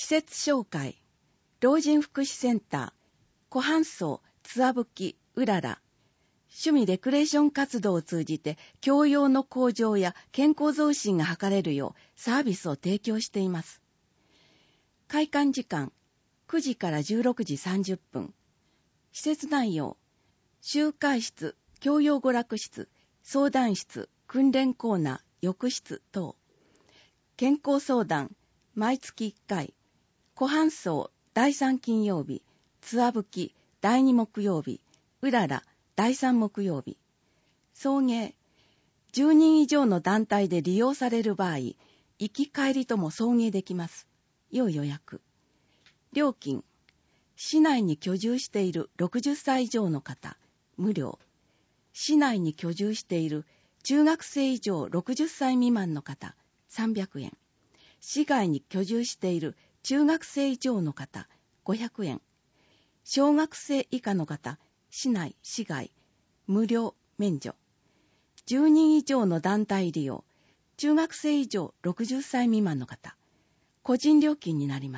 施設紹介、老人福祉センター、湖畔荘、つわぶき、うらら、趣味レクレーション活動を通じて教養の向上や健康増進が図れるようサービスを提供しています。開館時間、9時から16時30分。施設内容、集会室、教養娯楽室、相談室、訓練コーナー、浴室等。健康相談、毎月1回。湖畔荘、第3金曜日。つわぶき、第2木曜日。うらら、第3木曜日。送迎、10人以上の団体で利用される場合、行き帰りとも送迎できます。要予約。料金、市内に居住している60歳以上の方、無料。市内に居住している中学生以上60歳未満の方、300円。市外に居住している中学生以上の方、500円。小学生以下の方、市内、市外、無料、免除。10人以上の団体利用、中学生以上60歳未満の方、個人料金になります。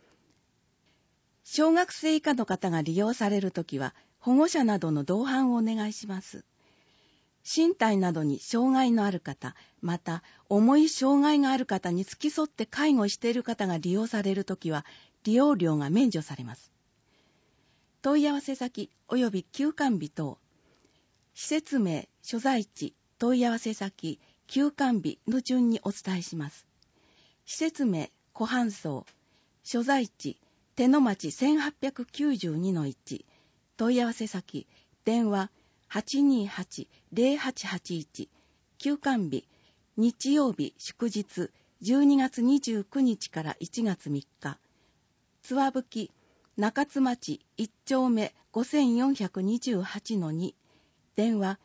小学生以下の方が利用されるときは、保護者などの同伴をお願いします。身体などに障害のある方、また重い障害がある方に付き添って介護している方が利用されるときは、利用料が免除されます。問い合わせ先及び休館日等、施設名、所在地、問い合わせ先、休館日の順にお伝えします。施設名、湖畔荘、所在地、手野町 1892-1、問い合わせ先、電話 828-0881、休館日、日曜日祝日、12月29日から1月3日、つわぶき、中津町1丁目 5428-2、電話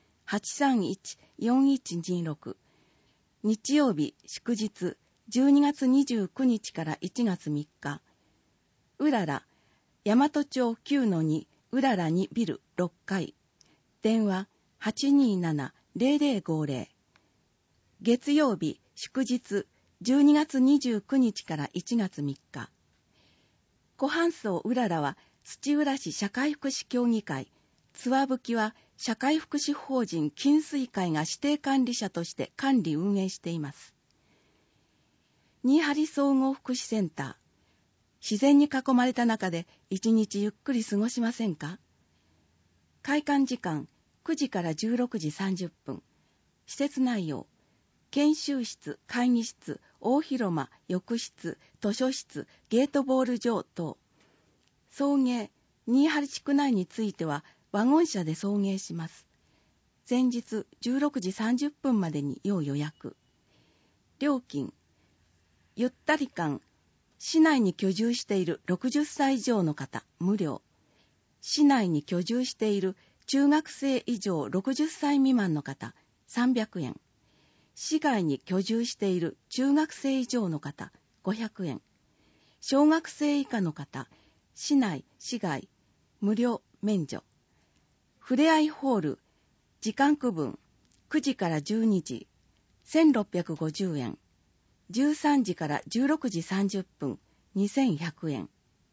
831-4126、日曜日祝日、12月29日から1月3日、うらら、大和町 9-2、うららにビル6階、電話 827-0050、月曜日祝日、12月29日から1月3日、湖畔荘うららは土浦市社会福祉協議会、つわぶきは社会福祉法人金水会が指定管理者として管理運営しています。新張総合福祉センター、自然に囲まれた中で一日ゆっくり過ごしませんか？開館時間9時から16時30分。施設内容、研修室、会議室、大広間、浴室、図書室、ゲートボール場等。送迎、新張地区内についてはワゴン車で送迎します。前日16時30分までに要予約。料金、ゆったり館、市内に居住している60歳以上の方、無料。市内に居住している中学生以上60歳未満の方、300円。市外に居住している中学生以上の方、500円。小学生以下の方、市内、市外、無料、免除。ふれあいホール、時間区分、9時から12時、1650円。13時から16時30分、2100円。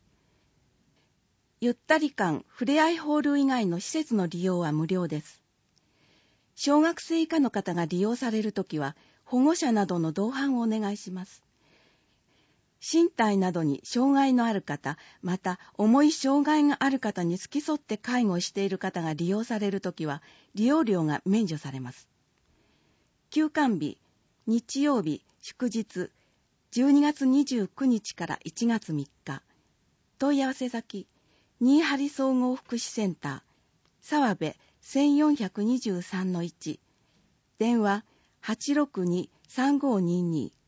ゆったり館ふれあいホール以外の施設の利用は無料です。小学生以下の方が利用されるときは、保護者などの同伴をお願いします。身体などに障害のある方、また重い障害がある方に付き添って介護している方が利用されるときは、利用料が免除されます。休館日、日曜日、祝日、12月29日から1月3日。問い合わせ先、新張総合福祉センター、沢部 1423-1。電話 862-3522。